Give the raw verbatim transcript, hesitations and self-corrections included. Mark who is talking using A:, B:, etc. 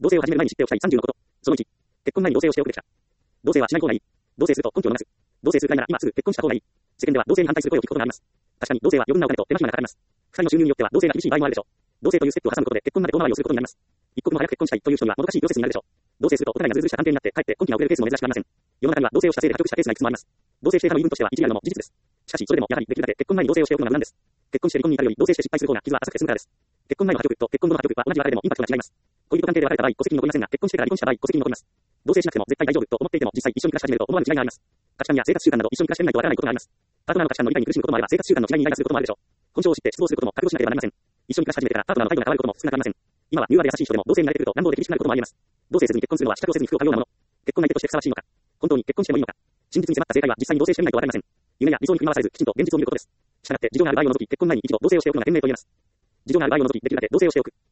A: 同棲を始める前に知っておきたいさんじゅうのこと。そのいち、結婚前に同棲をしておくべきか。同棲はしない方がいい。同棲すると根拠を逃す。同棲するくらいなら今すぐ結婚した方がいい。世間では同棲に反対する声を聞くことがあります。確かに同棲は余分なお金と手間暇がかかります。二人の収入によっては同棲が厳しい場合もあるでしょう。同棲というステップを挟むことで結婚まで遠回りをすることになります。一刻も早く結婚したいという人にはもどかしいプロセスになるでしょう。同棲するとお互いがずうずうした関係になってかえって婚期が遅れるケースも珍しくありません。世の中には同棲をしたせいで破局したケースがいくつもあります。同棲していたの言い分としては一理あるのも事実です。しかしそれでもやはりできるだけ結婚前に同棲をしておくのが無難です。結婚して離婚に至るより同棲して失敗する方が傷は浅くて済むからです。結婚前の破局と結婚後の破局は同じ別れでもインパクトが違います。恋人関係で別れた場合、戸籍に残りませんが、結婚してから離婚した場合、戸籍に残ります。同棲しなくても絶対大丈夫と思っていても、実際一緒に暮らし始めると思わぬ違いがあります。価値観や生活習慣など一緒に暮らしてみないとわからないことがあります。パートナーの価値観の理解に苦しむこともあれば、生活習慣の違いにイライラすることもあるでしょう。本性を知って失望することも覚悟しなければなりません。一緒に暮らし始めてからパートナーの態度が変わることも少なくありません。今は柔和で優しい人でも同棲に慣れてくると乱暴で厳しくなることもあります。同棲せずに結婚するのは支度をせずに服を買うようなもの。結婚相手としてふさわしいのか。本当に結婚してもいいのか。真実に迫った正解は実際に同棲してみないとわかりません。夢や理想に振り回されず、きちんと現実を見ることです。したがって、事情がある場合を除き、結婚前に一度同棲をしておくのが賢明と言えます。事情がある場合を除き、できるだけ同棲をしておく。